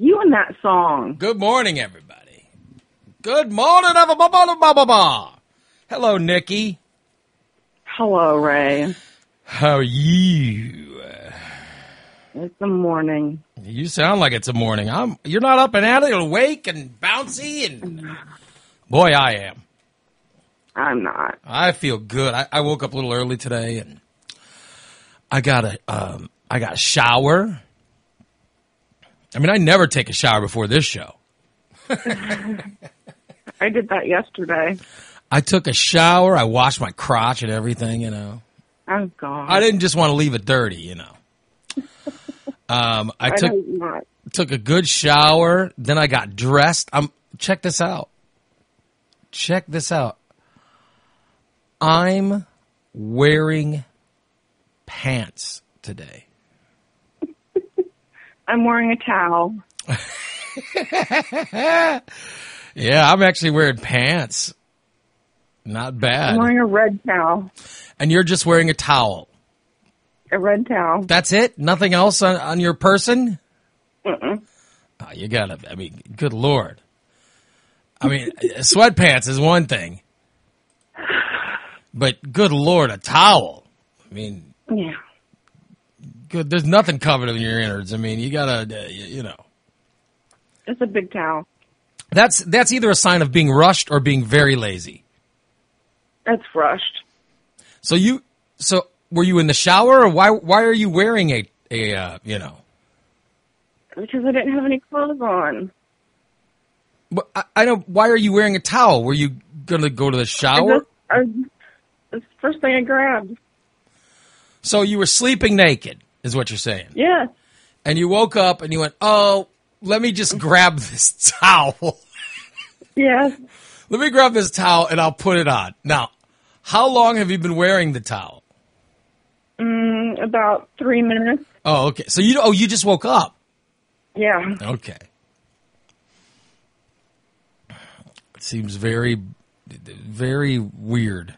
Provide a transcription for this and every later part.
You and that song. Good morning, everybody. Good morning, everybody. Hello, Nikki. Hello, Ray. How are you? It's the morning. You sound like it's a morning. You're not up and at it, awake and bouncy, and boy, I am. I'm not. I feel good. I woke up a little early today, and I got a shower. I mean, I never take a shower before this show. I did that yesterday. I took a shower. I washed my crotch and everything, you know. Oh, God. I didn't just want to leave it dirty, you know. I took a good shower. Then I got dressed. Check this out. Check this out. I'm wearing pants today. I'm wearing a towel. Yeah, I'm actually wearing pants. Not bad. I'm wearing a red towel. And you're just wearing a towel. A red towel. That's it? Nothing else on your person? Mm-mm. Oh, you gotta, I mean, good Lord. I mean, sweatpants is one thing. But good Lord, a towel. I mean, yeah. Good. There's nothing covered in your innards. I mean, you gotta, you know. It's a big towel. That's either a sign of being rushed or being very lazy. It's rushed. So were you in the shower, or why are you wearing a you know? Because I didn't have any clothes on. But I know. Why are you wearing a towel? Were you gonna go to the shower? It's the first thing I grabbed. So you were sleeping naked, is what you're saying? Yeah. And you woke up and you went, "Oh, let me just grab this towel." Yes. Let me grab this towel and I'll put it on. Now, how long have you been wearing the towel? About 3 minutes. Oh, okay. So you just woke up. Yeah. Okay. It seems very, very weird.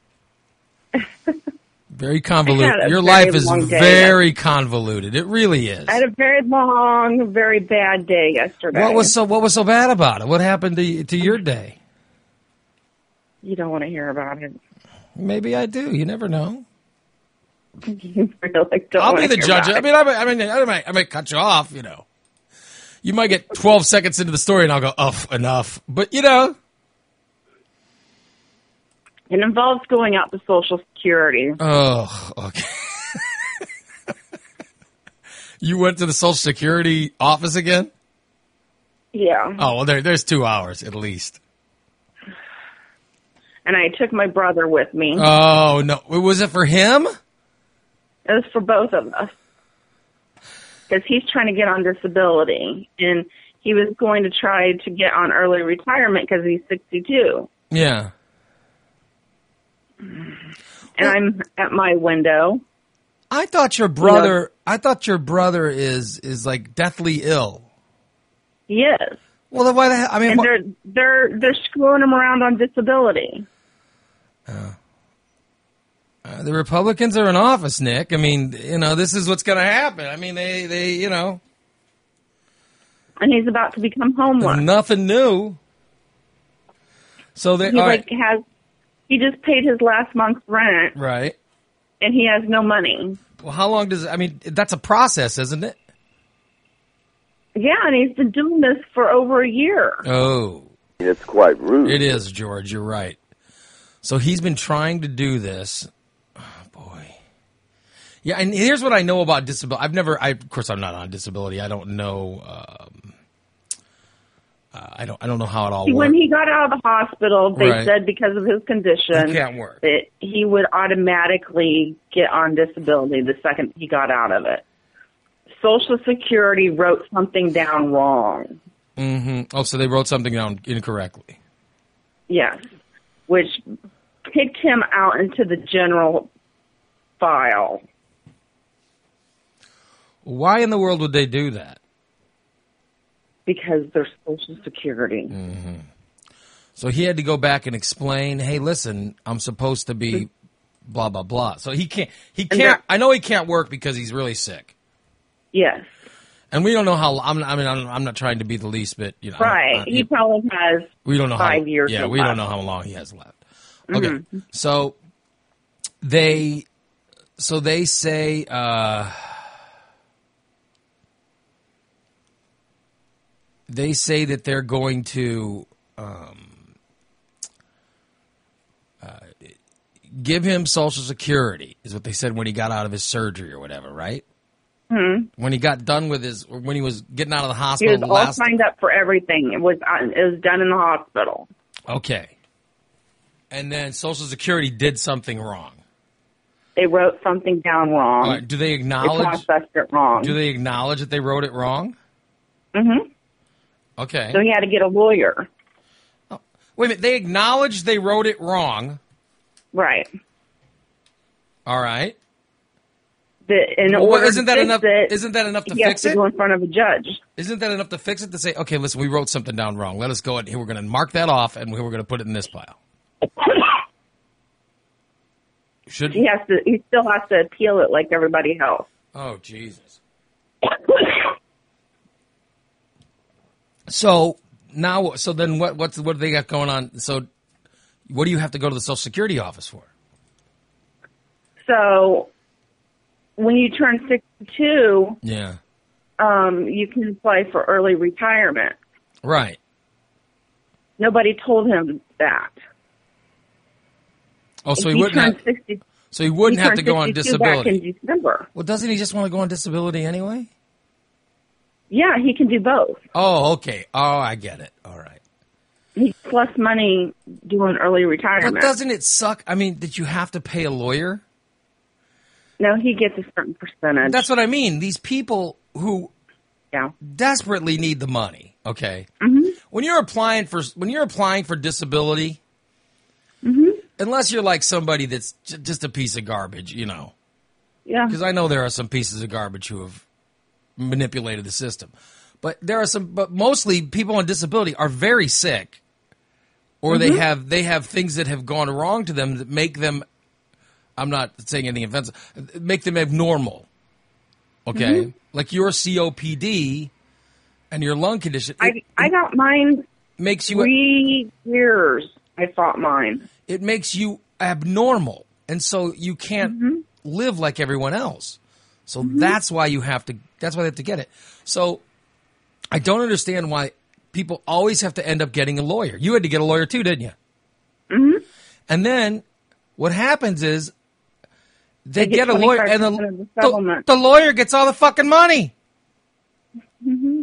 Very convoluted. Your life is very convoluted. It really is. I had a very long, very bad day yesterday. What was so bad about it? What happened to your day? You don't want to hear about it. Maybe I do. You never know. You really don't I'll be the judge. I mean, I might cut you off. You know, you might get 12 seconds into the story, and I'll go, "Oh, enough." But you know, it involves going out to Social Security. Oh, okay. You went to the Social Security office again? Yeah. Oh, well, there's 2 hours at least. And I took my brother with me. Oh, no. Was it for him? It was for both of us. Because he's trying to get on disability. And he was going to try to get on early retirement because he's 62. Yeah. And I'm at my window. I thought your brother is like deathly ill. He is. Well, then why the hell? I mean, and they're screwing him around on disability. The Republicans are in office, Nick. I mean, you know, this is what's going to happen. I mean, they, you know. And he's about to become homeless. Nothing new. So they he just paid his last month's rent. Right. And he has no money. Well, how long that's a process, isn't it? Yeah, and he's been doing this for over a year. Oh. It's quite rude. It is, George. You're right. So he's been trying to do this. Oh, boy. Yeah, and here's what I know about disability. Of course, I'm not on disability. I don't know. I don't know how it all works. When he got out of the hospital, they said because of his condition, he can't work. That he would automatically get on disability the second he got out of it. Social Security wrote something down wrong. Mm-hmm. Oh, so they wrote something down incorrectly. Yes, which kicked him out into the general file. Why in the world would they do that? Because they're Social Security. Mm-hmm. So he had to go back and explain, hey, listen, I'm supposed to be blah, blah, blah. So he can't, I know he can't work because he's really sick. Yes. And we don't know how. I'm not trying to be the least bit. Right. He probably has. We don't know 5 years. Yeah, we don't know how long he has left. Okay. Mm-hmm. So they say. They say that they're going to give him Social Security, is what they said when he got out of his surgery or whatever, right? Mm-hmm. When he got done with when he was getting out of the He hospital. was all signed up for everything. It was done in the hospital. Okay. And then Social Security did something wrong. They wrote something down wrong. All right, do they acknowledge? They processed it wrong. Do they acknowledge that they wrote it wrong? Mm-hmm. Okay. So he had to get a lawyer. Oh, wait a minute. They acknowledge they wrote it wrong. Right. All right. Isn't that enough? Isn't that enough to he has fix to it? go in front of a judge. Isn't that enough to fix it? To say, okay, listen, we wrote something down wrong. Let us go ahead. Here, we're going to mark that off, and we're going to put it in this pile. He still has to appeal it like everybody else. Oh, Jesus. So then what do they got going on? So what do you have to go to the Social Security office for? So when you turn 62, yeah, you can apply for early retirement. Right. Nobody told him that. Oh, so he wouldn't have to go on disability. Back in December. Well, doesn't he just want to go on disability anyway? Yeah, he can do both. Oh, okay. Oh, I get it. All right. He gets less money doing early retirement. But doesn't it suck? I mean, did you have to pay a lawyer? No, he gets a certain percentage. That's what I mean. These people who desperately need the money. Okay. Mm-hmm. When you're applying for disability, mm-hmm. unless you're like somebody that's just a piece of garbage, Yeah. Because I know there are some pieces of garbage who have manipulated the system, but mostly people on disability are very sick, or mm-hmm. they have things that have gone wrong to them that make them. I'm not saying anything offensive. Make them abnormal. Okay, mm-hmm. like your COPD and your lung condition. I got mine. Makes you 3 years. I fought mine. It makes you abnormal, and so you can't mm-hmm. live like everyone else. So mm-hmm. that's why they have to get it. So I don't understand why people always have to end up getting a lawyer. You had to get a lawyer too, didn't you? Mm-hmm. And then what happens is they get a lawyer, and the lawyer gets all the fucking money. Mm-hmm.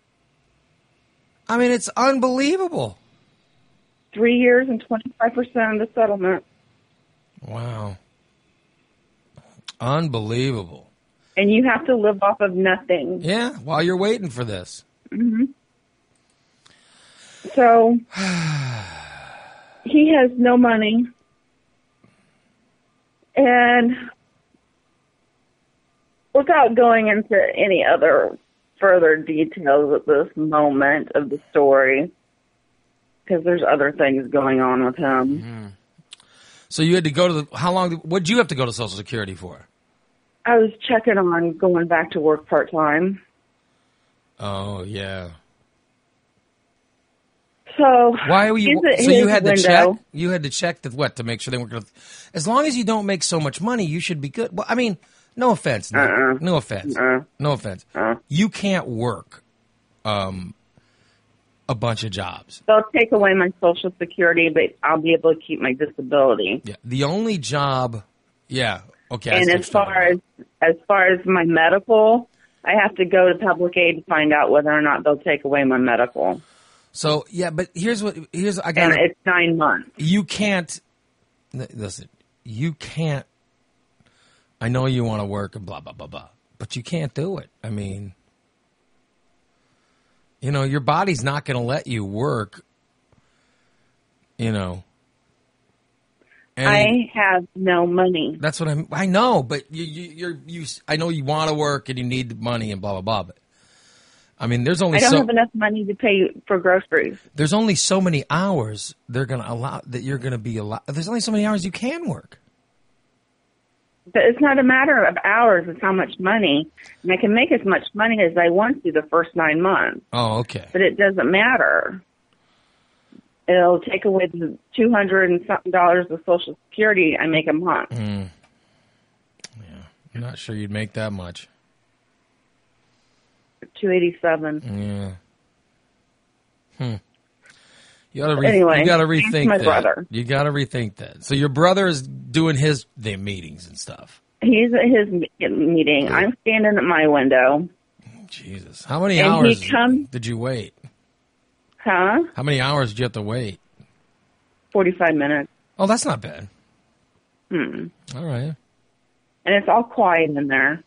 I mean, it's unbelievable. 3 years and 25% of the settlement. Wow. Unbelievable. And you have to live off of nothing. Yeah, while you're waiting for this. Mm-hmm. So he has no money. And without going into any other further details at this moment of the story, because there's other things going on with him. Mm-hmm. So you had to go to how long? What did you have to go to Social Security for? I was checking on going back to work part-time. Oh, yeah. So why were you? So you had to check. You had to check to make sure they weren't going to. As long as you don't make so much money, you should be good. Well, I mean, no offense, Nick. No offense, no offense. You can't work a bunch of jobs. They'll take away my Social Security, but I'll be able to keep my disability. Yeah, the only job. Yeah, okay. And as far as my medical, I have to go to public aid to find out whether or not they'll take away my medical. So yeah, but here's I got. And it's 9 months. You can't. Listen, you can't. I know you want to work and blah blah blah blah, but you can't do it. I mean, your body's not going to let you work. And I have no money. That's what I know, but you I know you want to work and you need money and blah blah blah. But I mean, I don't have enough money to pay for groceries. There's only so many hours they're going to allow that you're going to be allowed. There's only so many hours you can work. But it's not a matter of hours, it's how much money. And I can make as much money as I want to the first 9 months. Oh, okay. But it doesn't matter. It'll take away the $200 and something of Social Security I make a month. Yeah, I'm not sure you'd make that much. $287. Yeah. You gotta anyway, you gotta rethink my that. Brother. You gotta rethink that. So your brother is doing the meetings and stuff. He's at his meeting. Good. I'm standing at my window. Jesus, how many hours did you wait? Huh? How many hours did you have to wait? 45 minutes. Oh, that's not bad. Hmm. All right. And it's all quiet in there.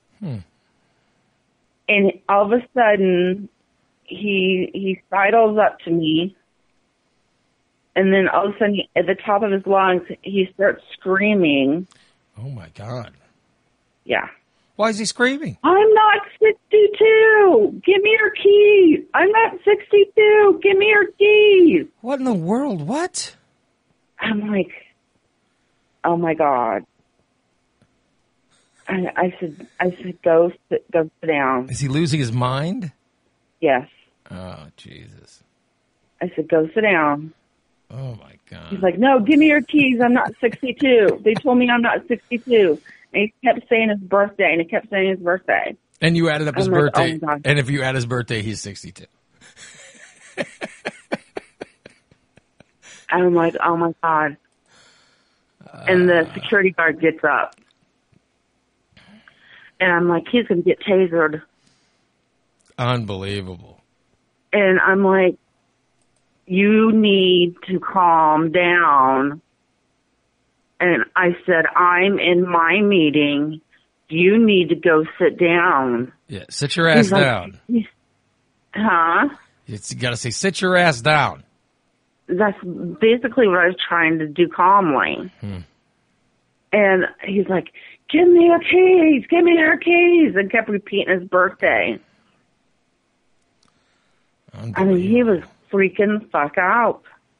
And all of a sudden, he sidles up to me. And then all of a sudden, at the top of his lungs, he starts screaming. Oh, my God. Yeah. Why is he screaming? I'm not 62. Give me your keys. I'm not 62. Give me your keys. What in the world? What? I'm like, oh, my God. I said, go sit down. Is he losing his mind? Yes. Oh, Jesus. I said, go sit down. Oh, my God. He's like, no, give me your keys. I'm not 62. They told me I'm not 62. And he kept saying his birthday, and he kept saying his birthday. And you added up his birthday. Oh, and if you add his birthday, he's 62. I'm like, oh, my God. And the security guard gets up. And I'm like, he's going to get tasered. Unbelievable. And I'm like, you need to calm down. And I said, I'm in my meeting. You need to go sit down. Yeah, sit your ass down. Huh? You got to say, sit your ass down. That's basically what I was trying to do calmly. And he's like, give me your keys, give me your keys, and kept repeating his birthday. I mean, he was freaking the fuck out.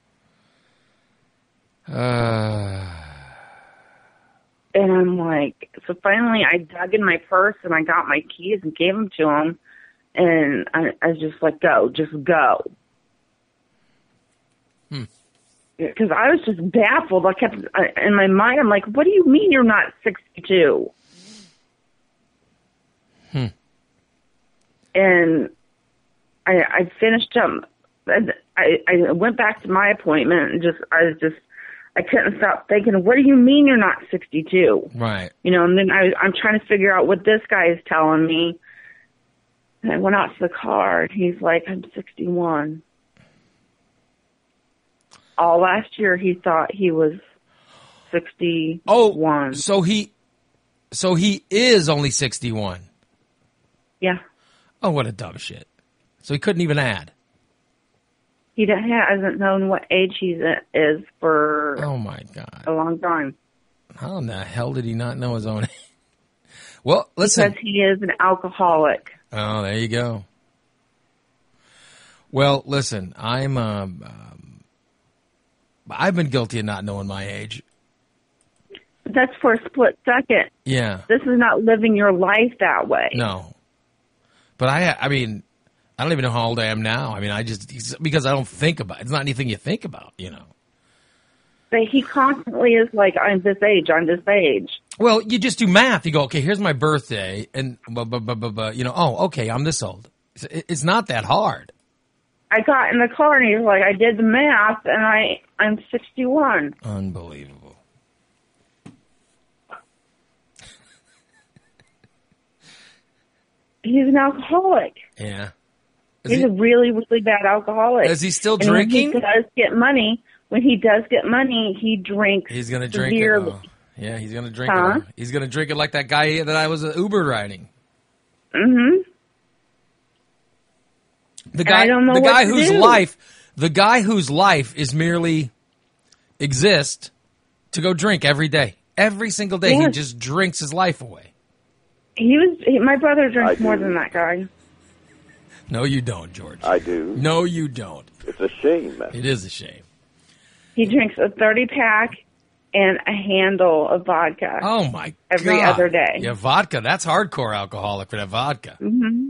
And I'm like, so finally I dug in my purse and I got my keys and gave them to him. And I was just like, go, just go. Because I was just baffled. I kept, in my mind, I'm like, what do you mean you're not 62? And I finished up. I went back to my appointment and I couldn't stop thinking, what do you mean you're not 62? Right. You know, and then I'm trying to figure out what this guy is telling me. And I went out to the car and he's like, I'm 61. All last year he thought he was 61. Oh, so he is only 61. Yeah. Oh, what a dumb shit. So he couldn't even add. He hasn't known what age he is for oh my God. a long time. How in the hell did he not know his own age? Well, listen. Because he is an alcoholic. Oh, there you go. Well, listen, I've been guilty of not knowing my age. That's for a split second. Yeah. This is not living your life that way. No. But I mean, I don't even know how old I am now. I mean, because I don't think about it. It's not anything you think about, you know. But he constantly is like, I'm this age. Well, you just do math. You go, okay, here's my birthday, and you know, oh, okay, I'm this old. It's not that hard. I got in the car and he was like, I did the math and I'm 61. Unbelievable. He's an alcoholic. Yeah. He's a really, really bad alcoholic. Is he still drinking? When he does get money, he drinks. He's going to drink it. Oh. Yeah, he's going to drink it. He's going to drink it like that guy that I was Uber riding. Mm-hmm. The guy whose life is merely exist to go drink every day. Every single day, yes. He just drinks his life away. My brother drinks more than that guy. No, you don't, George. I do. No, you don't. It's a shame, man. It is a shame. He drinks a 30-pack and a handle of vodka. Oh, my God. Every other day. Yeah, vodka. That's hardcore alcoholic for that vodka. Mm-hmm.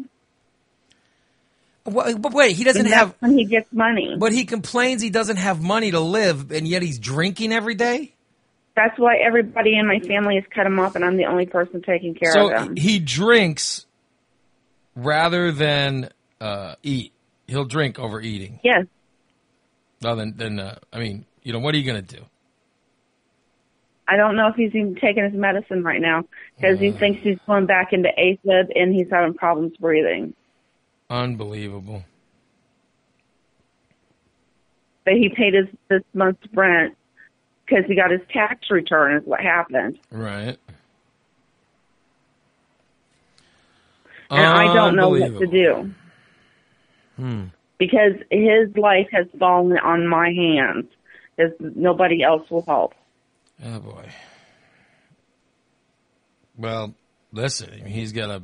But wait, he doesn't have... when he gets money. But he complains he doesn't have money to live, and yet he's drinking every day? That's why everybody in my family has cut him off, and I'm the only person taking care of him. So he drinks rather than eat. He'll drink over eating. Yes. Well, then I mean, what are you going to do? I don't know if he's even taking his medicine right now because he thinks he's going back into AFib and he's having problems breathing. Unbelievable. But he paid this month's rent because he got his tax return is what happened. Right. And I don't know what to do. Because his life has fallen on my hands because nobody else will help. Oh, boy. Well, listen, I mean, he's got to...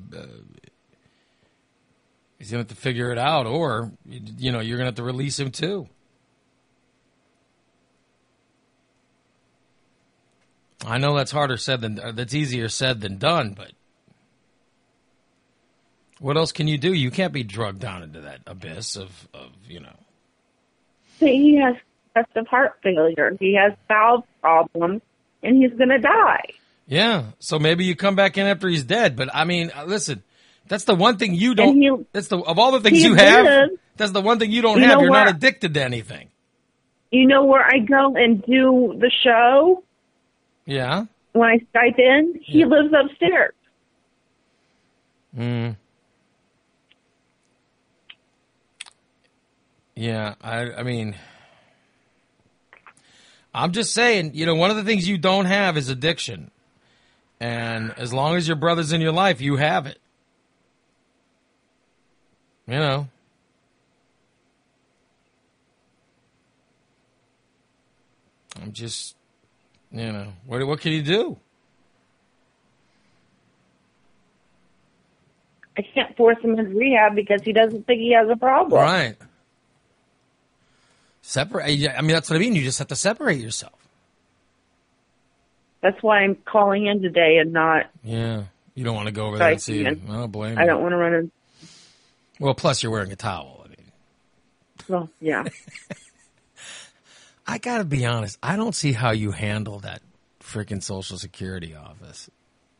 he's going to have to figure it out, or, you're going to have to release him, too. I know that's that's easier said than done, but what else can you do? You can't be drugged down into that abyss of. He has congestive heart failure. He has valve problems, and he's going to die. Yeah, so maybe you come back in after he's dead. But I mean, listen, that's the one thing you don't. Of all the things you have, that's the one thing you don't have. You're not addicted to anything. You know where I go and do the show? Yeah. When I Skype in, he lives upstairs. Yeah, I mean, I'm just saying, one of the things you don't have is addiction. And as long as your brother's in your life, you have it. I'm just, what can you do? I can't force him into rehab because he doesn't think he has a problem. Right. Separate. I mean, that's what I mean. You just have to separate yourself. That's why I'm calling in today and not. Yeah. You don't want to go over there and see him. I don't blame you. I don't want to run in. Well, plus you're wearing a towel. Well, yeah. I got to be honest. I don't see how you handle that freaking Social Security office.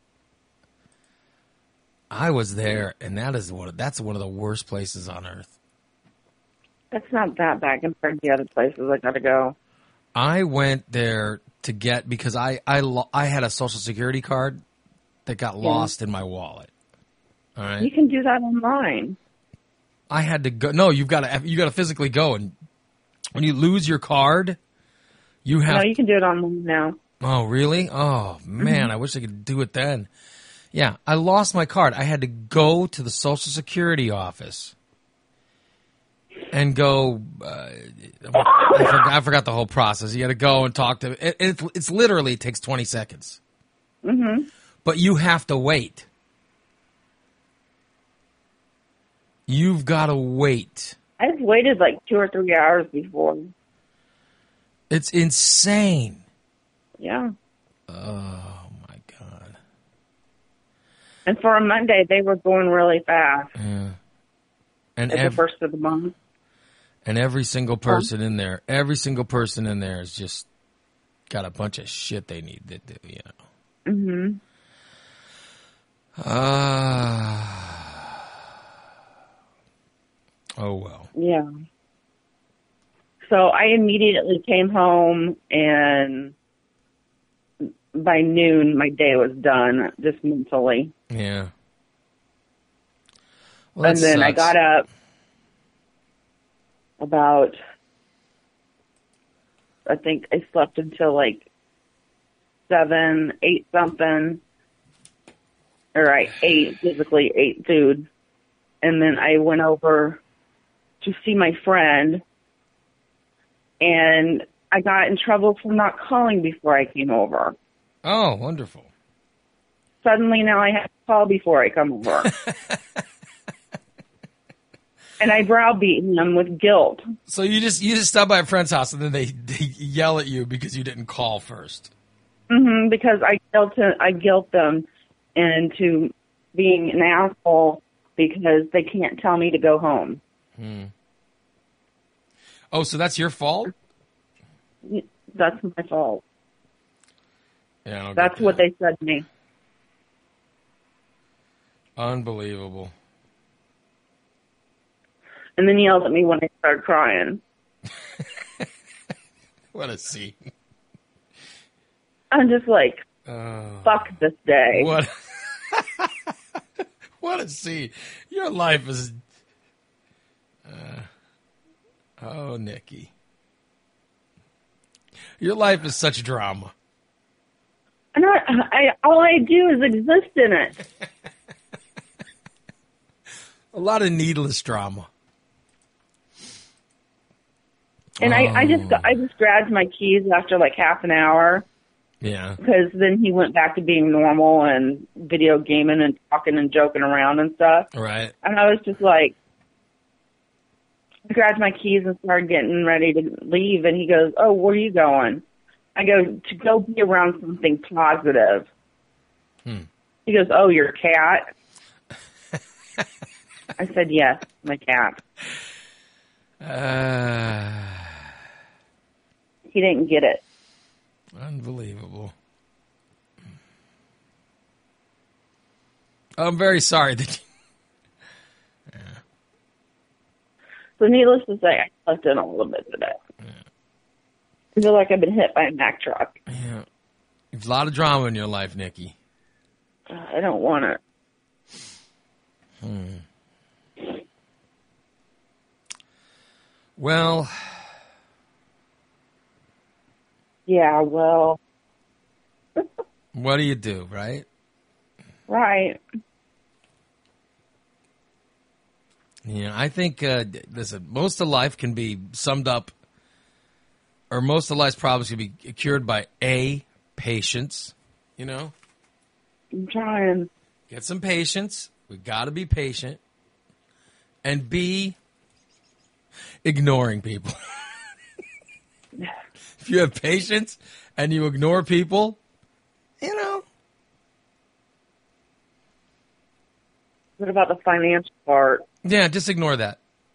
I was there, and that's one of the worst places on earth. That's not that bad compared to the other places I got to go. I went there to get because I had a Social Security card that got lost in my wallet. All right, you can do that online. I had to go. No, you got to physically go, and when you lose your card, you have. No, you can do it online now. Oh, really? Oh man, I wish I could do it then. Yeah, I lost my card. I had to go to the Social Security office and go. I forgot the whole process. You got to go and talk to. It's literally it takes 20 seconds. Mm-hmm. But you have to wait. You've got to wait. I've waited like 2 or 3 hours before. It's insane. Yeah. Oh, my God. And for a Monday, they were going really fast. Yeah. And at the first of the month. And every single person in there has just got a bunch of shit they need to do, Mm-hmm. Oh, well. Yeah. So I immediately came home, and by noon, my day was done, just mentally. Yeah. Well, and then I got up about, I think I slept until like 7, 8 something. Or I physically ate food. And then I went over to see my friend, and I got in trouble for not calling before I came over. Oh, wonderful. Suddenly now I have to call before I come over. And I browbeat him with guilt. So you just stop by a friend's house and then they yell at you because you didn't call first. Because I guilt them into being an asshole because they can't tell me to go home. Oh, so that's your fault? That's my fault. Yeah, I don't That's what they said to me. Unbelievable. And then yelled at me when I started crying. What a scene. I'm just like, fuck this day. What? What a scene. Your life is... oh, Nikki. Your life is such drama. And all I do is exist in it. A lot of needless drama. And I just grabbed my keys after like half an hour. Yeah. Because then he went back to being normal and video gaming and talking and joking around and stuff. Right. And I was just like, I grabbed my keys and started getting ready to leave. And he goes, "Oh, where are you going?" I go, "To go be around something positive." He goes, "Oh, your cat?" I said, "Yes, my cat." He didn't get it. Unbelievable. I'm very sorry that you... Yeah. So needless to say, I slept in a little bit today. Yeah. I feel like I've been hit by a Mack truck. Yeah. There's a lot of drama in your life, Nikki. I don't want it. Well... Yeah, well... What do you do, right? Right. Yeah, I think, listen, most of life can be summed up, or most of life's problems can be cured by A, patience, you know? I'm trying. Get some patience. We got to be patient. And B, ignoring people. If you have patience and you ignore people, you know. What about the financial part? Yeah, just ignore that.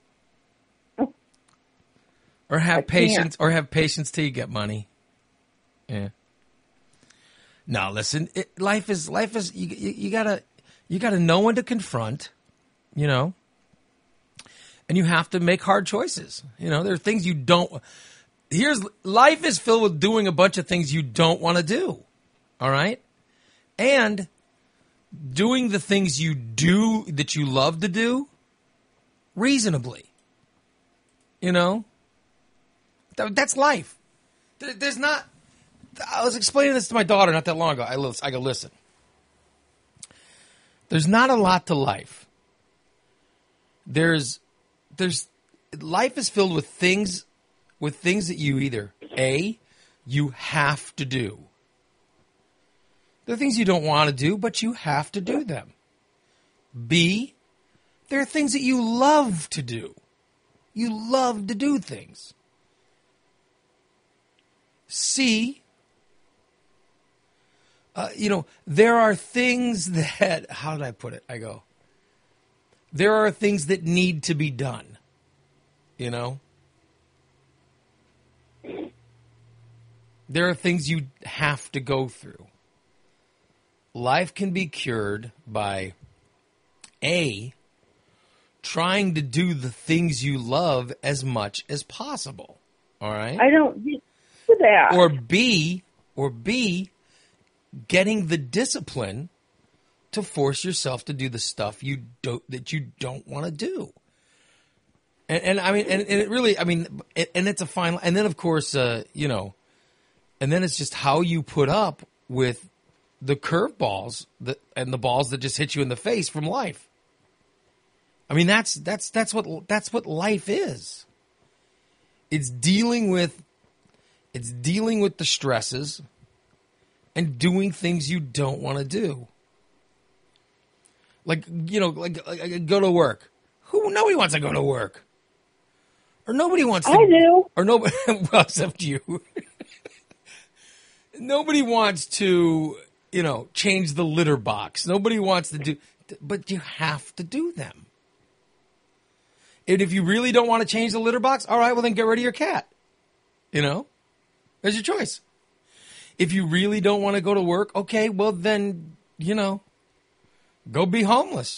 Or have patience, or have patience till you get money. Yeah. No, listen, life is you gotta know when to confront, you know, and you have to make hard choices. You know, there are things you don't. Life is filled with doing a bunch of things you don't want to do. All right, and doing the things you do that you love to do reasonably. You know, that's life. There's not. I was explaining this to my daughter not that long ago. I go, listen. There's not a lot to life. Life is filled with things that you either A, you have to do. There are things you don't want to do, but you have to do them. B, there are things that you love to do. You love to do things. C, there are things that, how did I put it? There are things that need to be done, you know? There are things you have to go through. Life can be cured by A, trying to do the things you love as much as possible. All right? I don't do that. Or B, getting the discipline to force yourself to do the stuff that you don't want to do. And I mean, and it really, I mean, and it's a fine, and then of course, and then it's just how you put up with the curveballs and the balls that just hit you in the face from life. I mean, that's what life is. It's dealing with the stresses and doing things you don't want to do. Like go to work. Nobody wants to go to work. Or nobody wants to. I do. Or nobody, well, except you. Nobody wants to, change the litter box. Nobody wants to do, but you have to do them. And if you really don't want to change the litter box, all right, well then get rid of your cat. That's your choice. If you really don't want to go to work, okay, well then, go be homeless.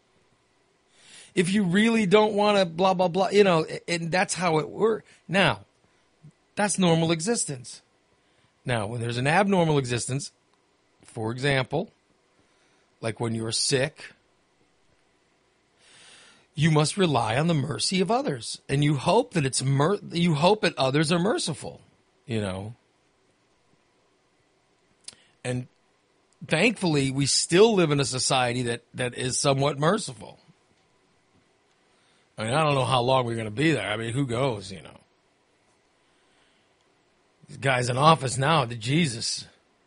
If you really don't want to blah, blah, blah, and that's how it works. Now, that's normal existence. Now, when there's an abnormal existence, for example, like when you're sick, you must rely on the mercy of others, and you hope that you hope that others are merciful, And thankfully, we still live in a society that is somewhat merciful. I don't know how long we're going to be there. Who knows, These guys in office now, Jesus.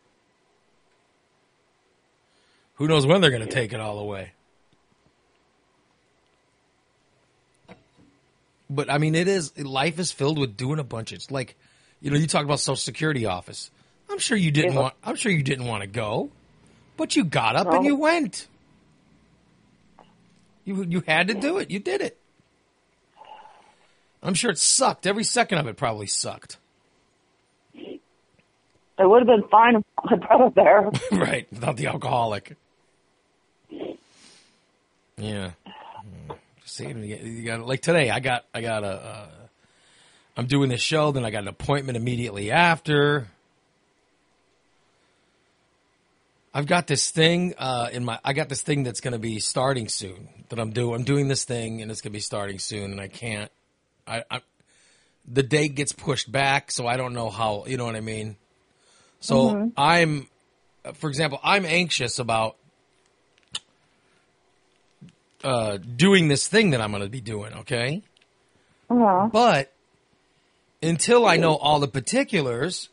Who knows when they're going to take it all away? But life is filled with doing a bunch of, like, you talk about Social Security office. I'm sure you didn't want to go, but you got up and you went. You had to do it. You did it. I'm sure it sucked. Every second of it probably sucked. It would have been fine if my brother there. Right, without the alcoholic. Yeah. See, you got, like today, I'm doing this show, then I got an appointment immediately after. I've got this thing I got this thing that's going to be starting soon that I'm doing this thing and it's going to be starting soon and I can't, the date gets pushed back. So I don't know how, you know what I mean? So I'm anxious about doing this thing that I'm going to be doing. Okay. Uh-huh. But until I know all the particulars,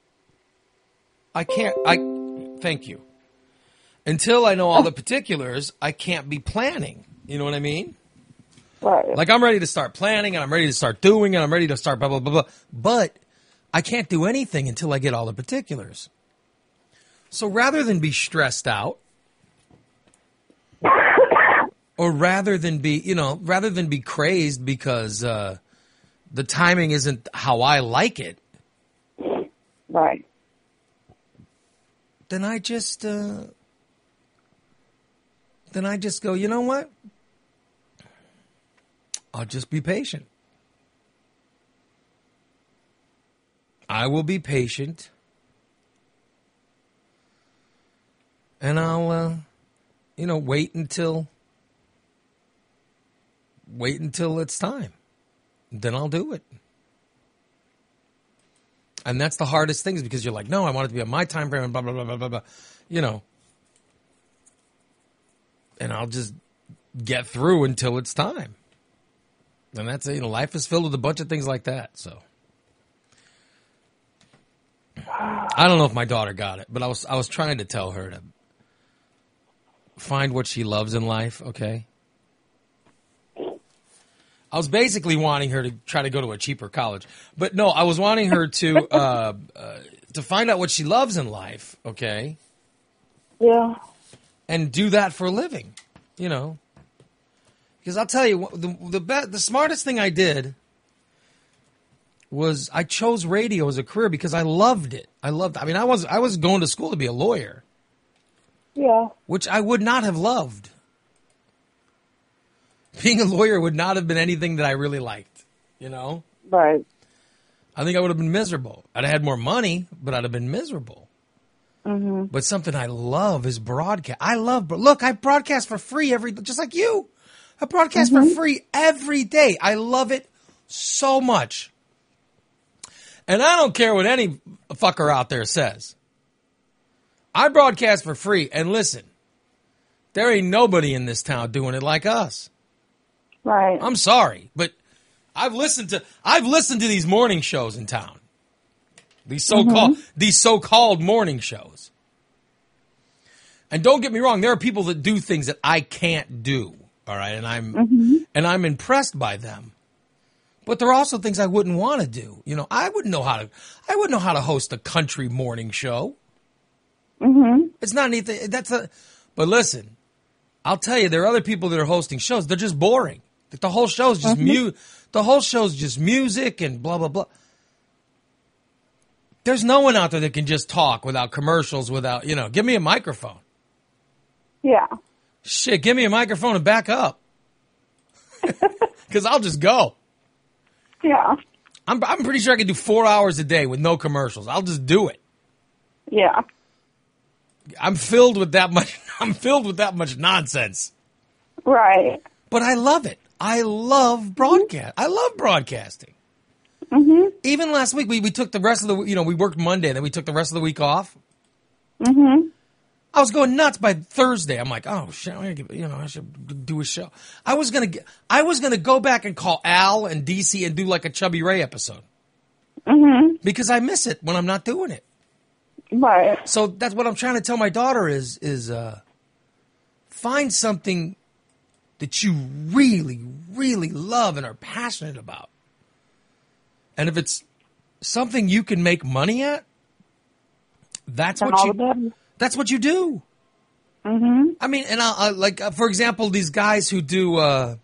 thank you. Until I know all the particulars, I can't be planning. You know what I mean? Right. Like I'm ready to start planning and I'm ready to start doing and I'm ready to start blah, blah, blah, blah. But I can't do anything until I get all the particulars. So rather than be stressed out or rather than be crazed because the timing isn't how I like it. Right. Then I just go, you know what? I'll just be patient. I will be patient. And I'll, wait until it's time. Then I'll do it. And that's the hardest thing is because you're like, no, I want it to be on my time frame and blah, blah, blah, blah, blah, blah, And I'll just get through until it's time. And that's it. Life is filled with a bunch of things like that. So I don't know if my daughter got it, but I was trying to tell her to find what she loves in life. Okay. I was basically wanting her to try to go to a cheaper college, but no, I was wanting her to find out what she loves in life. Okay. Yeah. And do that for a living, because I'll tell you the smartest thing I did was I chose radio as a career because I loved it. I was going to school to be a lawyer. Yeah. Which I would not have loved. Being a lawyer would not have been anything that I really liked, Right. I think I would have been miserable. I'd have had more money, but I'd have been miserable. Mm-hmm. But something I love is broadcast. I broadcast for free just like you. I broadcast for free every day. I love it so much. And I don't care what any fucker out there says. I broadcast for free. And listen, there ain't nobody in this town doing it like us. Right. I'm sorry, but I've listened to these morning shows in town. These so-called morning shows. And don't get me wrong, there are people that do things that I can't do. All right, and I'm impressed by them. But there are also things I wouldn't want to do. You know, I wouldn't know how to host a country morning show. Mm-hmm. It's not anything. But listen, I'll tell you, there are other people that are hosting shows. They're just boring. The whole show's just The whole show's just music and blah blah blah. There's no one out there that can just talk without commercials, without, you know, give me a microphone. Yeah. Shit, give me a microphone and back up. Because I'll just go. Yeah. I'm pretty sure I can do 4 hours a day with no commercials. I'll just do it. Yeah. I'm filled with that much nonsense. Right. But I love it. I love broadcast. I love broadcasting. Mm-hmm. Even last week, we took the rest of the, you know, we worked Monday, then we took the rest of the week off. Mm-hmm. I was going nuts by Thursday. I'm like, oh shit, I should do a show. I was gonna go back and call Al and DC and do like a Chubby Ray episode. Mm-hmm. Because I miss it when I'm not doing it. Right. So that's what I'm trying to tell my daughter is find something that you really, really love and are passionate about. And if it's something you can make money at, that's what you do. Mm-hmm. I mean, and I like, for example, these guys who do,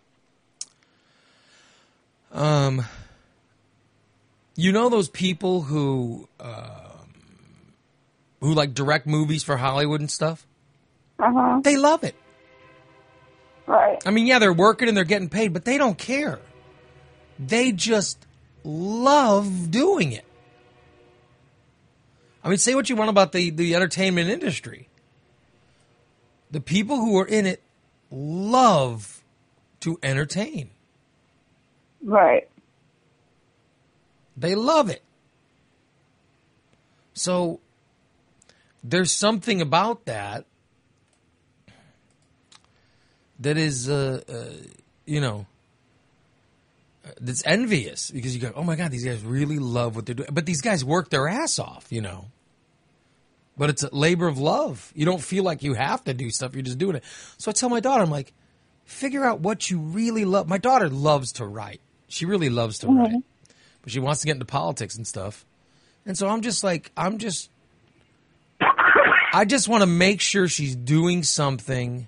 you know, those people who like direct movies for Hollywood and stuff. Uh-huh. They love it. Right. I mean, yeah, they're working and they're getting paid, but they don't care. They just love doing it. I mean, say what you want about the entertainment industry. The people who are in it love to entertain. Right. They love it. So there's something about that is, you know, that's envious, because you go, oh my God, these guys really love what they're doing. But these guys work their ass off, you know. But it's a labor of love. You don't feel like you have to do stuff. You're just doing it. So I tell my daughter, I'm like, figure out what you really love. My daughter loves to write. She really loves to write. But she wants to get into politics and stuff. And so I'm just like, I just want to make sure she's doing something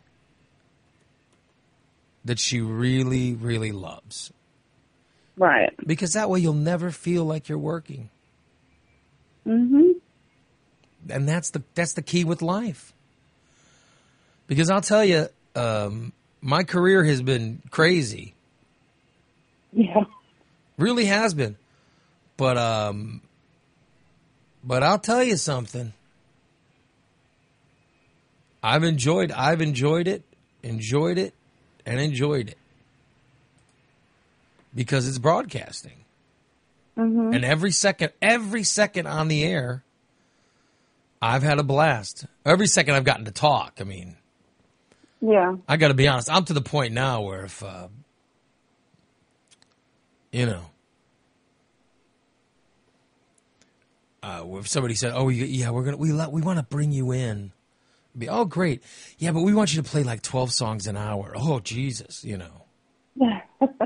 that she really, really loves. Right. Because that way you'll never feel like you're working. Mm-hmm. And that's the key with life. Because I'll tell you, my career has been crazy. Yeah. Really has been. But I'll tell you something. I've enjoyed it, and enjoyed it. Because it's broadcasting. Mm-hmm. And every second on the air, I've had a blast. Every second I've gotten to talk. I mean, yeah. I got to be honest. I'm to the point now where if, you know, if somebody said, "Oh, yeah, we want to bring you in," I'd be, "Oh, great, yeah, but we want you to play like 12 songs an hour." Oh, Jesus, you know. Yeah.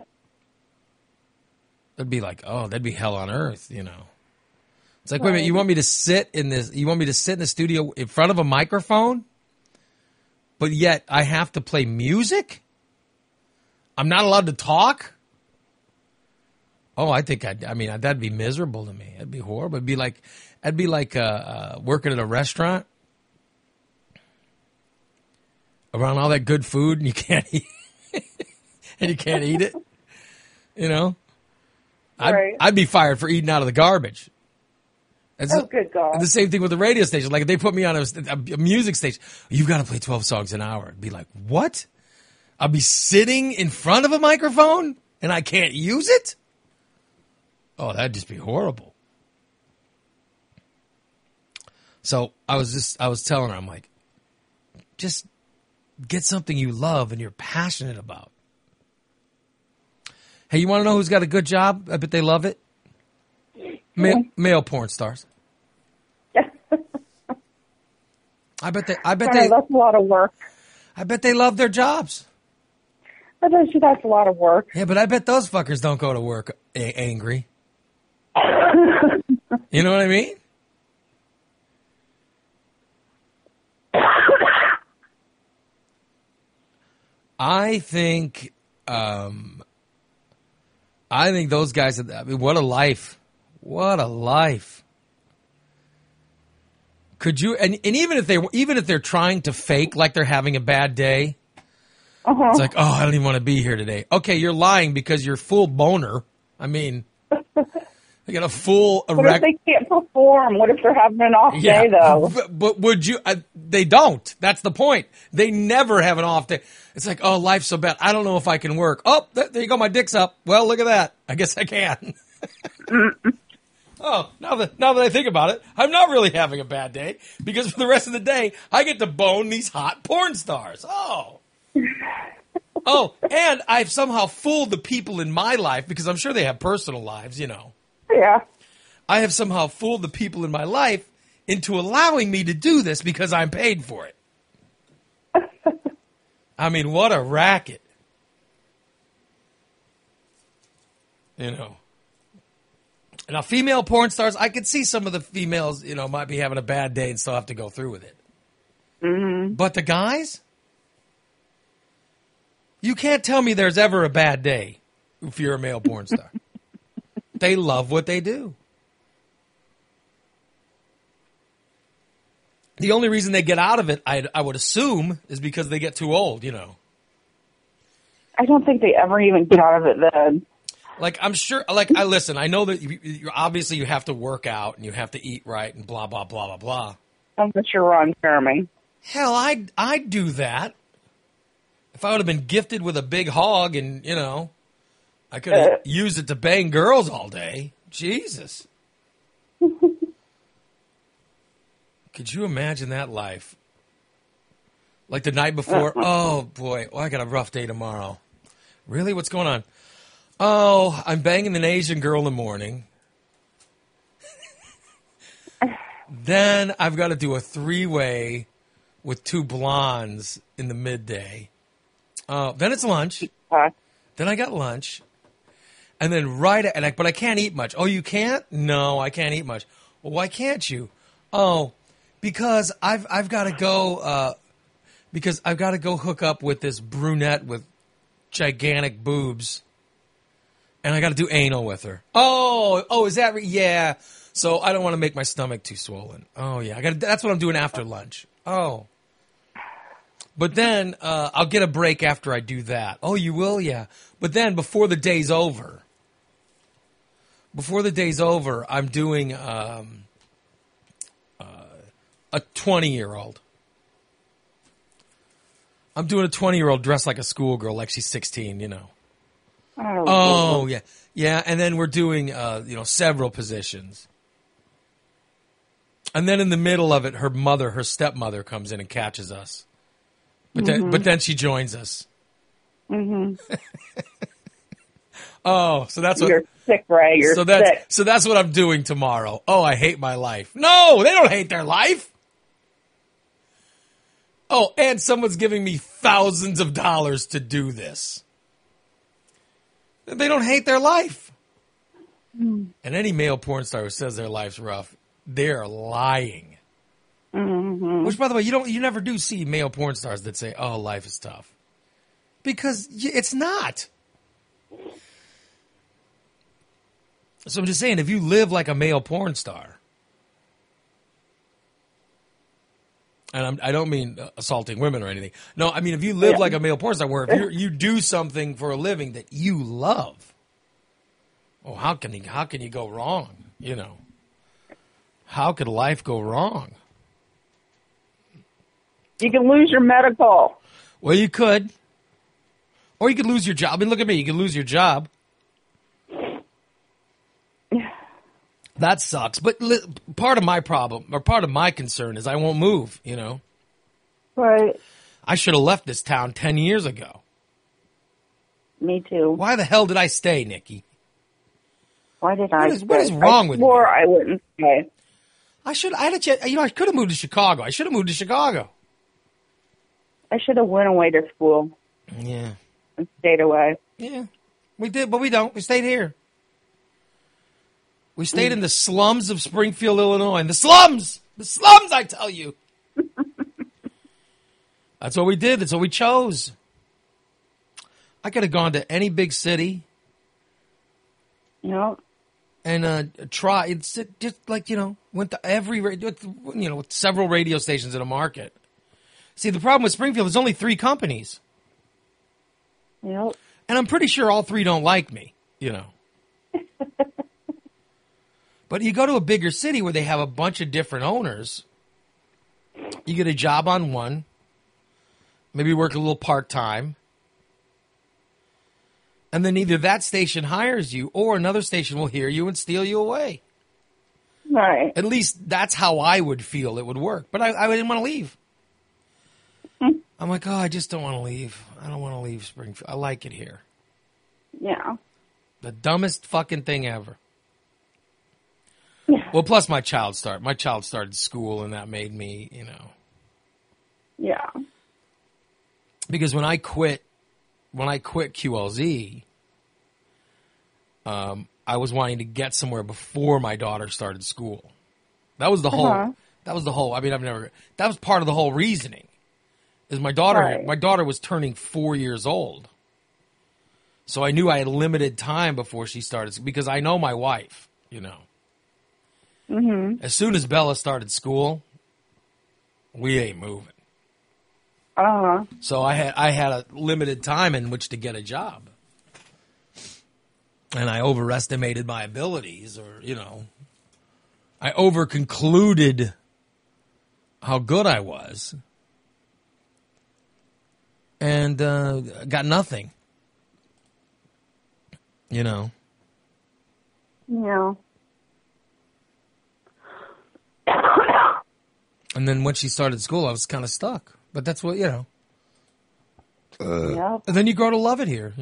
That'd be like, oh, that'd be hell on earth, you know. It's like, wait a minute, you want me to sit in the studio in front of a microphone, but yet I have to play music? I'm not allowed to talk? Oh, I think that'd be miserable to me. It'd be horrible. I'd be like working at a restaurant around all that good food and you can't eat and you can't eat it. You know? I'd be fired for eating out of the garbage. Good God. The same thing with the radio station. Like if they put me on a music station, you've got to play 12 songs an hour. I'd be like, what? I'll be sitting in front of a microphone and I can't use it? Oh, that'd just be horrible. So I was telling her, I'm like, just get something you love and you're passionate about. Hey, you want to know who's got a good job? I bet they love it. Male porn stars. I bet they. That's a lot of work. I bet they love their jobs. I bet you that's a lot of work. Yeah, but I bet those fuckers don't go to work angry. You know what I mean? I think those guys. I mean, what a life! What a life! Could you? And even if they're trying to fake like they're having a bad day, it's like, oh, I don't even want to be here today. Okay, you're lying because you're full boner. I mean, they got a full erect. What if they can't perform? What if they're having an off day though? But would you? They don't. That's the point. They never have an off day. It's like, oh, life's so bad. I don't know if I can work. Oh, there you go. My dick's up. Well, look at that. I guess I can. Oh, now that I think about it, I'm not really having a bad day because for the rest of the day, I get to bone these hot porn stars. Oh, and I've somehow fooled the people in my life because I'm sure they have personal lives, you know. Yeah. I have somehow fooled the people in my life into allowing me to do this because I'm paid for it. I mean, what a racket. You know. Now, female porn stars, I could see some of the females, you know, might be having a bad day and still have to go through with it. Mm-hmm. But the guys, you can't tell me there's ever a bad day if you're a male porn star. They love what they do. The only reason they get out of it, I would assume, is because they get too old, you know. I don't think they ever even get out of it then. Like, I'm sure, like, listen, I know that you obviously you have to work out and you have to eat right and blah, blah, blah, blah, blah. I'm not sure wrong, Jeremy. Hell, I'd do that. If I would have been gifted with a big hog and, you know, I could have used it to bang girls all day. Jesus. Could you imagine that life? Like the night before, oh boy, I got a rough day tomorrow. Really? What's going on? Oh, I'm banging an Asian girl in the morning. Then I've got to do a 3-way with 2 blondes in the midday. Then it's lunch. Then I got lunch. And then but I can't eat much. Oh, you can't? No, I can't eat much. Well, why can't you? Oh, because I've got to go, hook up with this brunette with gigantic boobs. And I got to do anal with her. Oh, is that yeah. So I don't want to make my stomach too swollen. Oh yeah, that's what I'm doing after lunch. Oh. But then I'll get a break after I do that. Oh, you will? Yeah. But then before the day's over, I'm doing a 20-year-old. I'm doing a 20-year-old dressed like a schoolgirl, like she's 16, you know. Oh, yeah. Yeah, and then we're doing, several positions. And then in the middle of it, her stepmother comes in and catches us. But then she joins us. Mm-hmm. Oh, so that's what... You're sick, Ray. You're sick. So that's what I'm doing tomorrow. Oh, I hate my life. No, they don't hate their life. Oh, and someone's giving me thousands of dollars to do this. They don't hate their life. And any male porn star who says their life's rough, they're lying. Mm-hmm. Which, by the way, you never do see male porn stars that say, "Oh, life is tough," because it's not. So I'm just saying, if you live like a male porn star, and I don't mean assaulting women or anything. No, I mean if you live like a male porn star, where if you do something for a living that you love, oh, how can you go wrong? You know, how could life go wrong? You can lose your medical. Well, you could, or you could lose your job. I mean, look at me. You could lose your job. That sucks. But part of my problem, or part of my concern, is I won't move, you know. Right. I should have left this town 10 years ago. Me too. Why the hell did I stay, Nikki? Why did I stay? What is wrong with me? I wouldn't stay. I could have moved to Chicago. I should have moved to Chicago. I should have went away to school. Yeah. and stayed away. Yeah, we did, but we don't. We stayed here. We stayed in the slums of Springfield, Illinois. The slums, I tell you. That's what we did. That's what we chose. I could have gone to any big city. Yep. And try. It's just like, went to every, with several radio stations in a market. See, the problem with Springfield, there's only 3 companies. Yep. And I'm pretty sure all 3 don't like me, But you go to a bigger city where they have a bunch of different owners. You get a job on one. Maybe work a little part-time. And then either that station hires you or another station will hear you and steal you away. Right. At least that's how I would feel it would work. But I didn't want to leave. I'm like, I just don't want to leave. I don't want to leave Springfield. I like it here. Yeah. The dumbest fucking thing ever. Yeah. Well, plus my child started school, and that made me, Yeah. Because when I quit QLZ, I was wanting to get somewhere before my daughter started school. That was the whole. That was the whole. I mean, that was part of the whole reasoning. Is my daughter? Right. My daughter was turning 4 years old, so I knew I had limited time before she started. Because I know my wife, Mm-hmm. As soon as Bella started school, we ain't moving. So I had a limited time in which to get a job. And I overestimated my abilities, or, I overconcluded how good I was. And got nothing. Yeah. And then when she started school, I was kind of stuck. But that's what, Yep. And then you grow to love it here,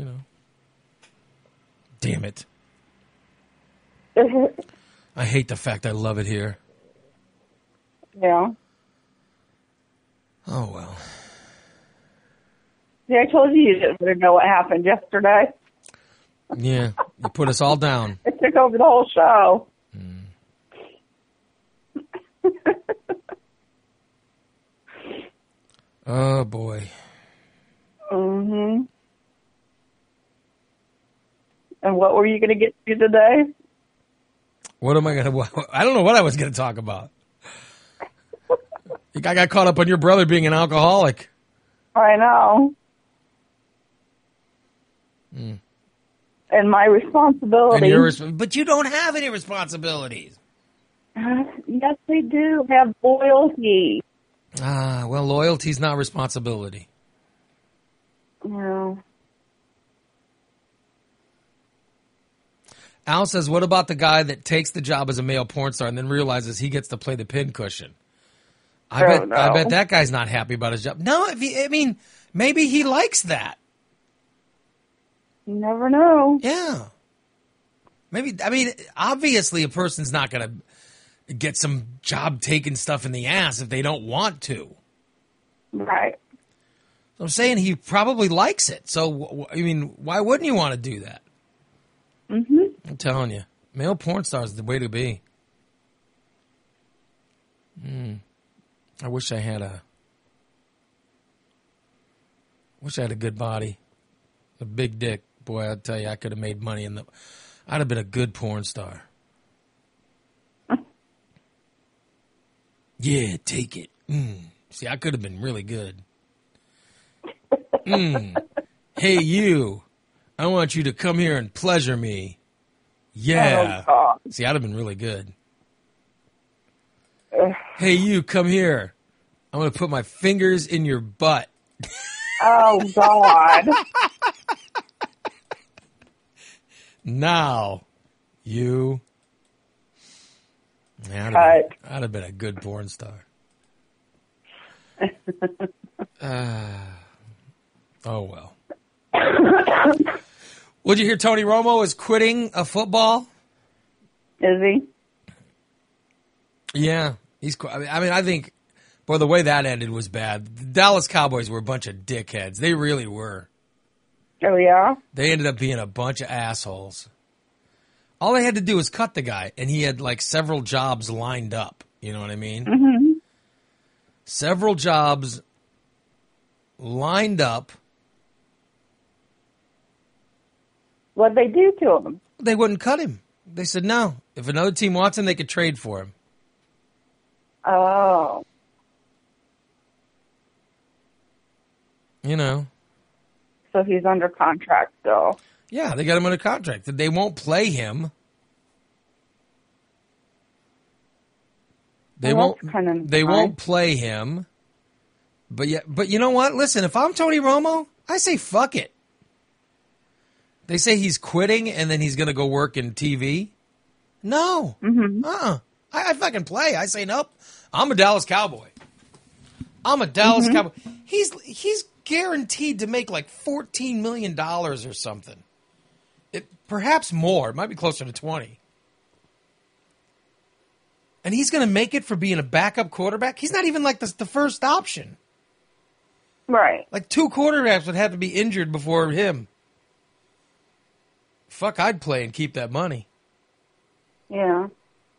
Damn it. I hate the fact I love it here. Yeah. Oh, well. See, I told you didn't know what happened yesterday. Yeah, you put us all down. It took over the whole show. Oh, boy. Mm-hmm. And what were you going to get to today? What am I going to... I don't know what I was going to talk about. I got caught up on your brother being an alcoholic. I know. And my responsibility. But you don't have any responsibilities. Yes, they do have loyalty. Well, loyalty's not responsibility. No. Al says, what about the guy that takes the job as a male porn star and then realizes he gets to play the pincushion? I bet that guy's not happy about his job. No, maybe he likes that. You never know. Yeah. Obviously a person's not going to get some job taking stuff in the ass if they don't want to. Right. So I'm saying he probably likes it. So, why wouldn't you want to do that? Mm-hmm. I'm telling you, male porn star is the way to be. I wish I had a good body, a big dick. Boy, I'd tell you, I could have made money I'd have been a good porn star. Yeah, take it. See, I could have been really good. Hey, you. I want you to come here and pleasure me. Yeah. Oh, see, I'd have been really good. Hey, you, come here. I'm going to put my fingers in your butt. Oh, God. Now, you. Yeah, I'd have been a good porn star. Oh, well. Would you hear Tony Romo is quitting football? Is he? Yeah. I think, boy, the way that ended was bad. The Dallas Cowboys were a bunch of dickheads. They really were. Oh, yeah? They ended up being a bunch of assholes. All they had to do was cut the guy, and he had like several jobs lined up. You know what I mean? Mm-hmm. Several jobs lined up. What'd they do to him? They wouldn't cut him. They said no. If another team wants him, they could trade for him. Oh. You know. So he's under contract still. Yeah, they got him under contract. They won't play him. They won't play him. But you know what? Listen, if I'm Tony Romo, I say fuck it. They say he's quitting and then he's going to go work in TV. No. Mm-hmm. I fucking play. I say nope. I'm a Dallas Cowboy. I'm a Dallas Cowboy. He's guaranteed to make like $14 million or something. Perhaps more. It might be closer to 20. And he's going to make it for being a backup quarterback? He's not even like the first option. Right. Like 2 quarterbacks would have to be injured before him. Fuck, I'd play and keep that money. Yeah.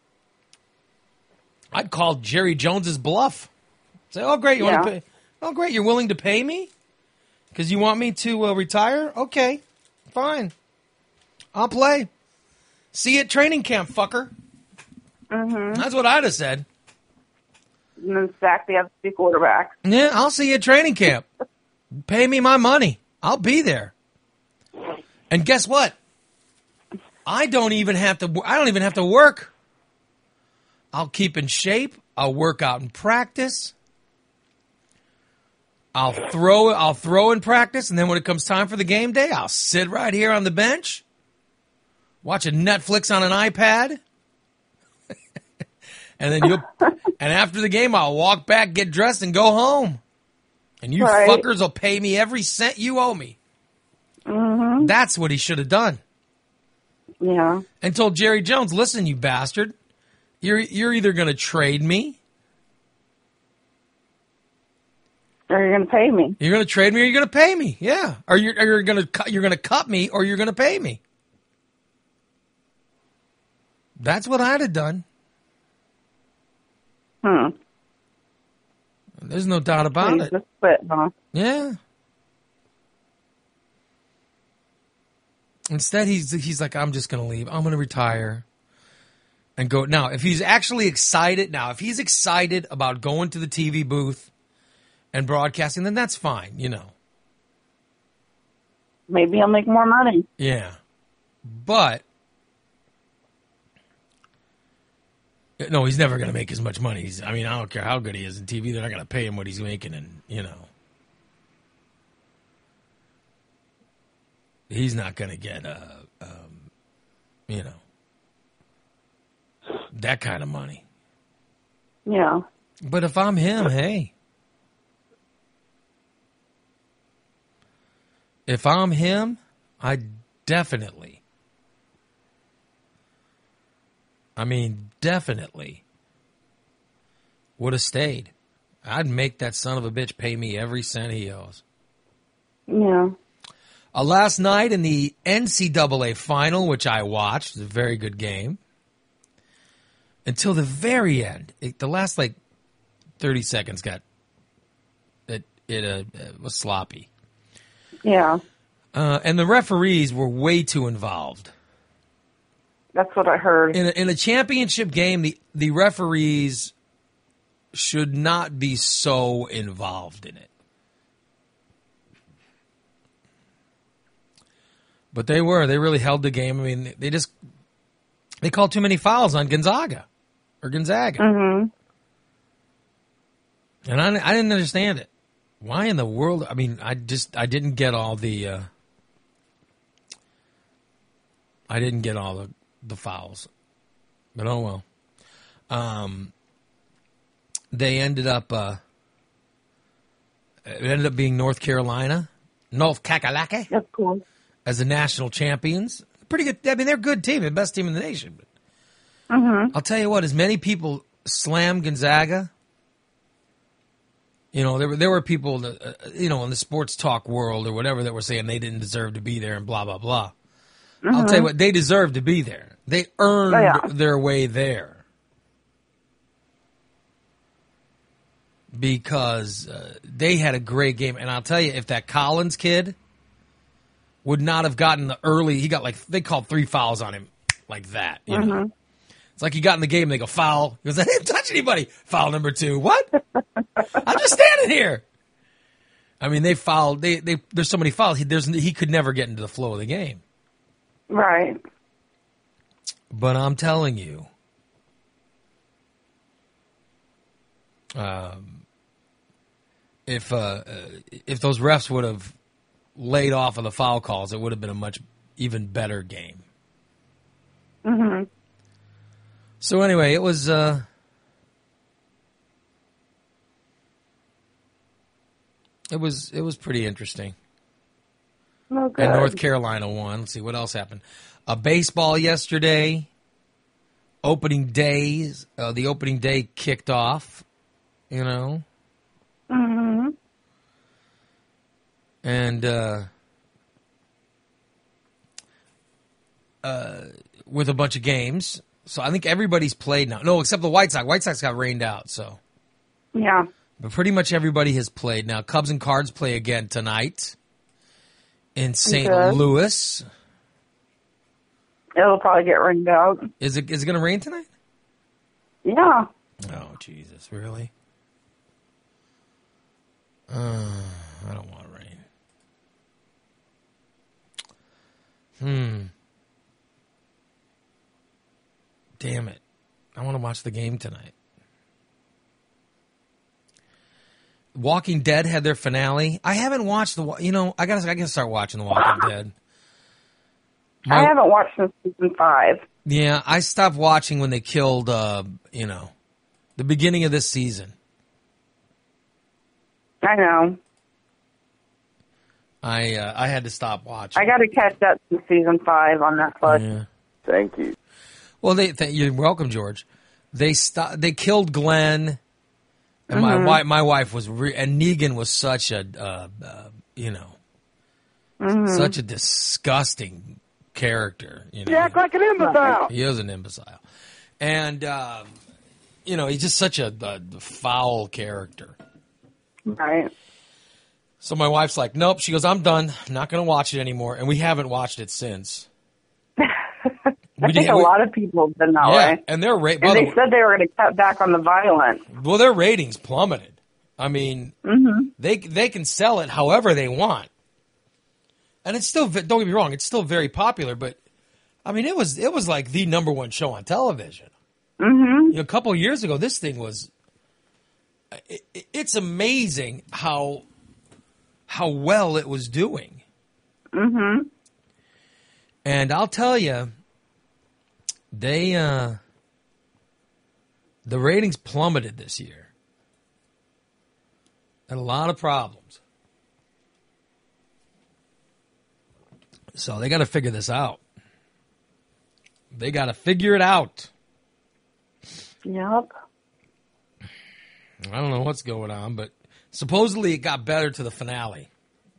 I'd call Jerry Jones's bluff. Say, oh, great, you want to pay? Oh, great, you're willing to pay me? Because you want me to retire? Okay, fine. I'll play. See you at training camp, fucker. Mm-hmm. That's what I'd have said. And then sack the other 2 quarterbacks. Yeah, I'll see you at training camp. Pay me my money. I'll be there. And guess what? I don't even have to work. I'll keep in shape. I'll work out in practice. I'll throw in practice, and then when it comes time for the game day, I'll sit right here on the bench, watching Netflix on an iPad. And then and after the game, I'll walk back, get dressed, and go home. And you fuckers will pay me every cent you owe me. Mm-hmm. That's what he should have done. Yeah. And told Jerry Jones, listen, you bastard, you're either going to trade me, or you're going to pay me. You're going to trade me, or you're going to pay me. Yeah. Or you're going to cut me, or you're going to pay me. That's what I'd have done. There's no doubt about it. Just quit, huh? Yeah. Instead, he's like, I'm just going to leave. I'm going to retire and go. Now, if he's actually excited, if he's excited about going to the TV booth and broadcasting, then that's fine, you know. Maybe he'll make more money. Yeah. But, no, he's never going to make as much money. I don't care how good he is in TV. They're not going to pay him what he's making, and, you know. He's not going to get, you know, that kind of money. Yeah. But if I'm him, hey. If I'm him, I definitely would have stayed. I'd make that son of a bitch pay me every cent he owes. Yeah. Last night in the NCAA final, which I watched, it was a very good game. Until the very end, the last 30 seconds it was sloppy. Yeah. And the referees were way too involved. That's what I heard. In a championship game, the referees should not be so involved in it. But they were. They really held the game. They called too many fouls on Gonzaga. Mm-hmm. And I didn't understand it. Why in the world? I didn't get all the the fouls. But oh well. They ended up being North Carolina, North Kakalaki. That's cool. As the national champions. Pretty good. They're a good team, the best team in the nation. But Mm-hmm. I'll tell you what, as many people slam Gonzaga, You know, there were people that, you know, in the sports talk world or whatever that were saying they didn't deserve to be there and blah, blah, blah. Mm-hmm. I'll tell you what, they deserve to be there. They earned their way there. Because they had a great game. And I'll tell you, if that Collins kid would not have gotten the early, he got like, they called 3 fouls on him like that, you know. It's like he got in the game and they go, foul. He goes, I didn't touch anybody. Foul number 2. What? I'm just standing here. I mean, they fouled. There's so many fouls. He could never get into the flow of the game. Right. But I'm telling you, if those refs would have laid off of the foul calls, it would have been a much even better game. Mm-hmm. So anyway, it was pretty interesting. Oh, good. And North Carolina won. Let's see what else happened. Baseball yesterday. Opening days. The opening day kicked off. You know. Mm-hmm. And with a bunch of games. So I think everybody's played now. No, except the White Sox. White Sox got rained out, so. Yeah. But pretty much everybody has played now. Cubs and Cards play again tonight in St. Louis. It'll probably get rained out. Is it going to rain tonight? Yeah. Oh, Jesus, really? I don't want rain. Damn it. I want to watch the game tonight. Walking Dead had their finale. I haven't watched I gotta start watching The Walking Dead. I haven't watched since season 5. Yeah, I stopped watching when they killed, the beginning of this season. I know. I had to stop watching. I got to catch up to season 5 on Netflix. Yeah. Thank you. Well, you're welcome, George. They killed Glenn, and my wife was, and Negan was such a, such a disgusting character. You know, you act like an imbecile. He is an imbecile, and he's just such a foul character. Right. So my wife's like, nope. She goes, I'm done. I'm not going to watch it anymore, and we haven't watched it since. I think a lot of people have been that way. And they said they were going to cut back on the violence. Well, their ratings plummeted. I mean, they can sell it however they want. And it's still, don't get me wrong, it's still very popular, but I mean, it was like the number one show on television. Mm-hmm. A couple of years ago, this thing was, it's amazing how well it was doing. Mm-hmm. And I'll tell you, the ratings plummeted this year. Had a lot of problems. So they got to figure this out. They got to figure it out. Yep. I don't know what's going on, but supposedly it got better to the finale.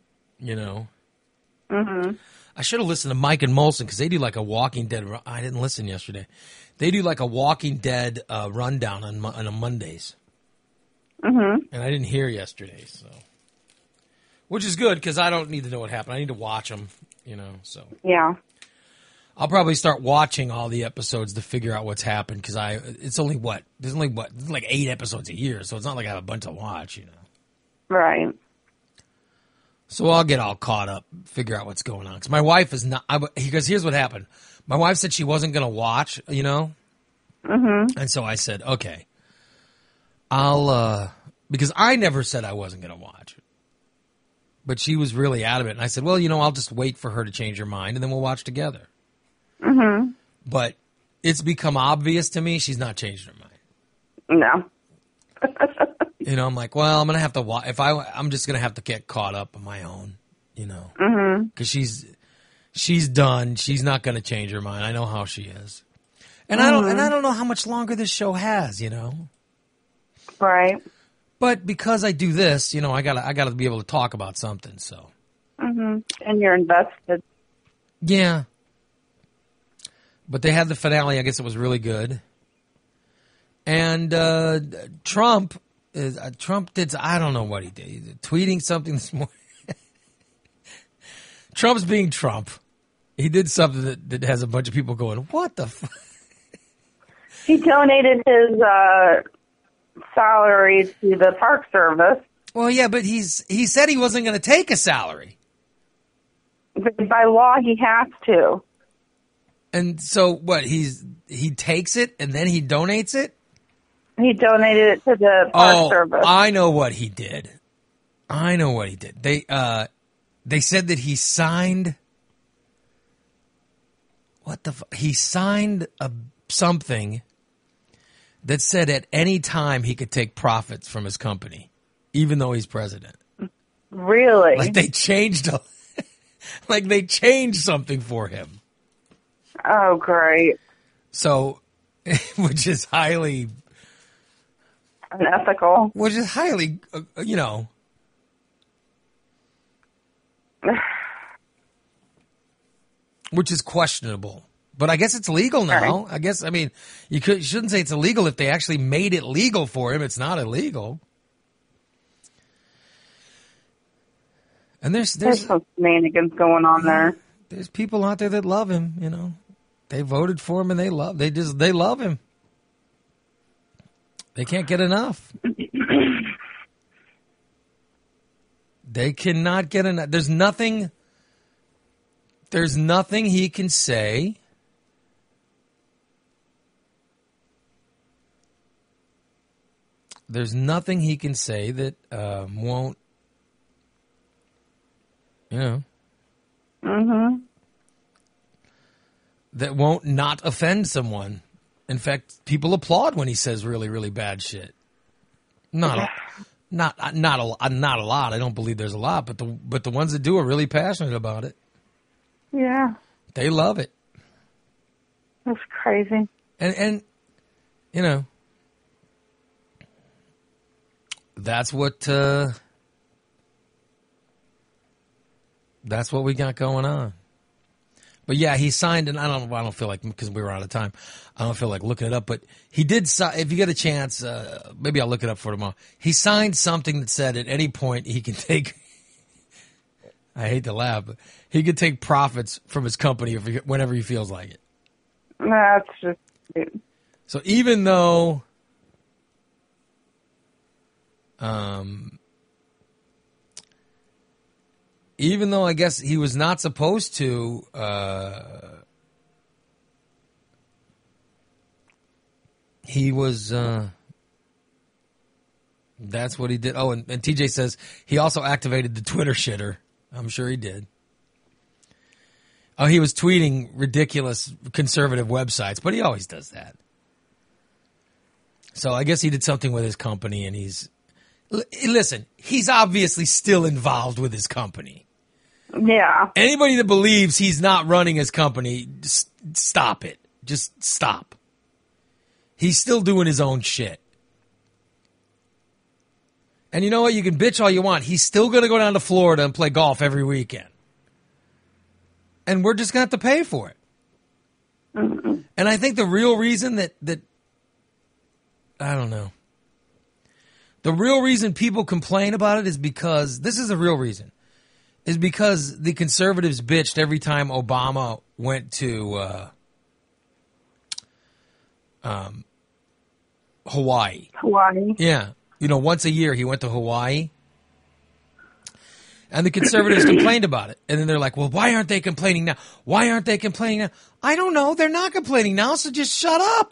Mm-hmm. I should have listened to Mike and Molson because they do like a Walking Dead. I didn't listen yesterday. They do like a Walking Dead rundown on Mondays. Mm-hmm. And I didn't hear yesterday, so. Which is good because I don't need to know what happened. I need to watch them, so. Yeah. I'll probably start watching all the episodes to figure out what's happened because there's only like 8 episodes a year, so it's not like I have a bunch to watch, Right. So I'll get all caught up, figure out what's going on. Because my wife is not, because here's what happened. My wife said she wasn't going to watch, Mm-hmm. And so I said, okay, because I never said I wasn't going to watch it. But she was really adamant. And I said, well, I'll just wait for her to change her mind and then we'll watch together. Mm-hmm. But it's become obvious to me she's not changed her mind. No. I'm like, well, I'm going to have to watch. I'm just going to have to get caught up on my own, Mm-hmm. Because she's done. She's not going to change her mind. I know how she is. And I don't know how much longer this show has, Right. But because I do this, I gotta be able to talk about something. So. And you're invested. Yeah. But they had the finale. I guess it was really good. And Trump did, I don't know what he did. He's tweeting something this morning. Trump's being Trump. He did something that has a bunch of people going, what the fuck? He donated his salary to the Park Service. Well, yeah, but he said he wasn't going to take a salary. But by law, he has to. And so what? He takes it and then he donates it? He donated it to the Park Service. I know what he did. They said that he signed. What the fuck? He signed something that said at any time he could take profits from his company, even though he's president. Really? Like they changed something for him. Oh, great. So, which is highly unethical. Which is highly, which is questionable. But I guess it's legal now. Right. I guess, you shouldn't say it's illegal if they actually made it legal for him. It's not illegal. And there's some shenanigans going on there. There's people out there that love him, They voted for him and they love him. They can't get enough. They cannot get enough. There's nothing he can say that won't, that won't not offend someone. In fact, people applaud when he says really, really bad shit. Not a lot. I don't believe there's a lot, but the ones that do are really passionate about it. Yeah. They love it. That's crazy. And that's what we got going on. But yeah, he signed, and I don't feel like, because we were out of time, I don't feel like looking it up, but he did, if you get a chance, maybe I'll look it up for tomorrow. He signed something that said at any point he can take, I hate to laugh, but he could take profits from his company whenever he feels like it. That's just weird. So even though, I guess he was not supposed to, he was, that's what he did. Oh, and TJ says he also activated the Twitter shitter. I'm sure he did. Oh, he was tweeting ridiculous conservative websites, but he always does that. So I guess he did something with his company, and listen, he's obviously still involved with his company. Yeah. Anybody that believes he's not running his company, stop it. Just stop. He's still doing his own shit. And you know what? You can bitch all you want. He's still going to go down to Florida and play golf every weekend. And we're just going to have to pay for it. Mm-hmm. And I think the real reason that I don't know. The real reason people complain about it is because, this is the real reason, is because the conservatives bitched every time Obama went to Hawaii. Hawaii. Yeah. Once a year he went to Hawaii. And the conservatives complained about it. And then they're like, well, why aren't they complaining now? Why aren't they complaining now? I don't know. They're not complaining now, so just shut up.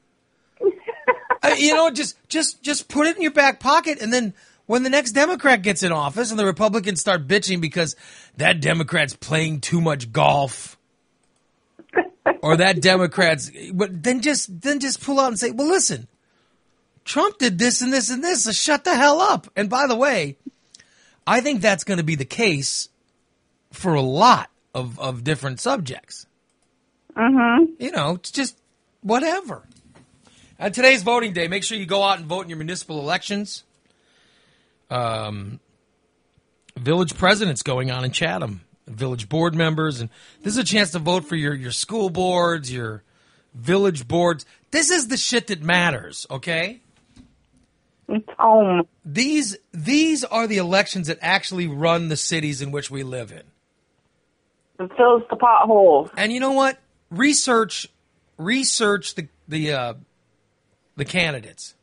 Just put it in your back pocket, and then when the next Democrat gets in office and the Republicans start bitching because that Democrat's playing too much golf, or that Democrat's, but then just pull out and say, well, listen, Trump did this and this and this, so shut the hell up. And by the way, I think that's going to be the case for a lot of different subjects. Mm-hmm. It's just whatever. And today's voting day. Make sure you go out and vote in your municipal elections. village presidents going on in Chatham, village board members, and this is a chance to vote for your school boards, your village boards. This is the shit that matters, okay? It's home. These are the elections that actually run the cities in which we live in. It fills the potholes. And you know what? Research the candidates.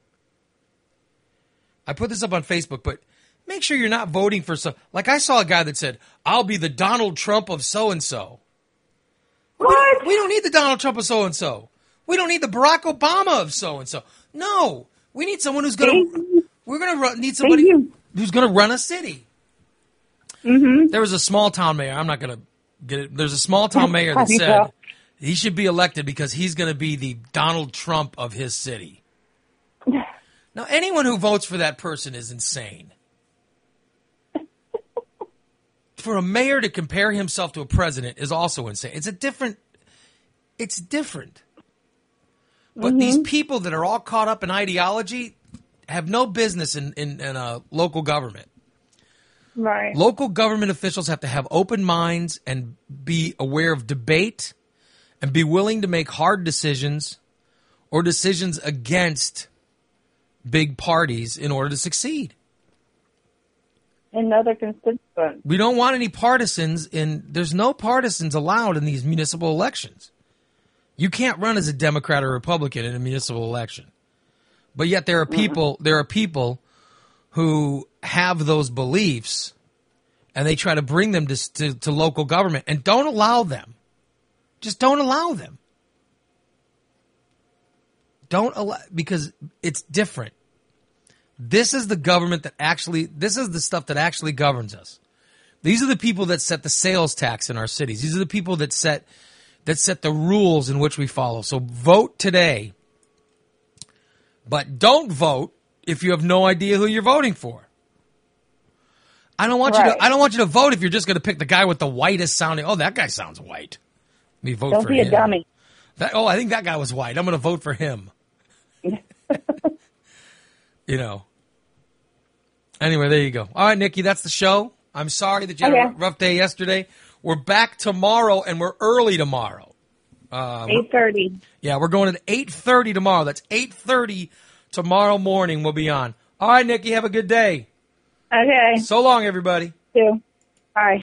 I put this up on Facebook, but make sure you're not voting for some. Like I saw a guy that said, "I'll be the Donald Trump of so and so." What? We don't need the Donald Trump of so and so. We don't need the Barack Obama of so and so. No, we need someone who's gonna. We're gonna need somebody who's gonna run a city. Mm-hmm. There was a small town mayor. I'm not gonna get it. There's a small town mayor that said he should be elected because he's gonna be the Donald Trump of his city. Now, anyone who votes for that person is insane. For a mayor to compare himself to a president is also insane. It's different. But these people that are all caught up in ideology have no business in a local government. Right. Local government officials have to have open minds and be aware of debate and be willing to make hard decisions or decisions against big parties in order to succeed. Another constituent. We don't want any partisans there's no partisans allowed in these municipal elections. You can't run as a Democrat or Republican in a municipal election. But yet there are people who have those beliefs and they try to bring them to local government and don't allow them. Just don't allow them. Because it's different. This is the government this is the stuff that actually governs us. These are the people that set the sales tax in our cities. These are the people that set the rules in which we follow. So vote today, but don't vote if you have no idea who you're voting for. I don't want you to vote if you're just going to pick the guy with the whitest sounding. Oh, that guy sounds white. Let me vote for him. Don't be a dummy. I think that guy was white. I'm going to vote for him. Anyway, there you go. All right, Nikki, that's the show. I'm sorry that you had a rough day yesterday. We're back tomorrow, and we're early tomorrow. 8:30. Yeah, we're going at 8:30 tomorrow. That's 8:30 tomorrow morning we'll be on. All right, Nikki, have a good day. Okay. So long, everybody. You too. Bye.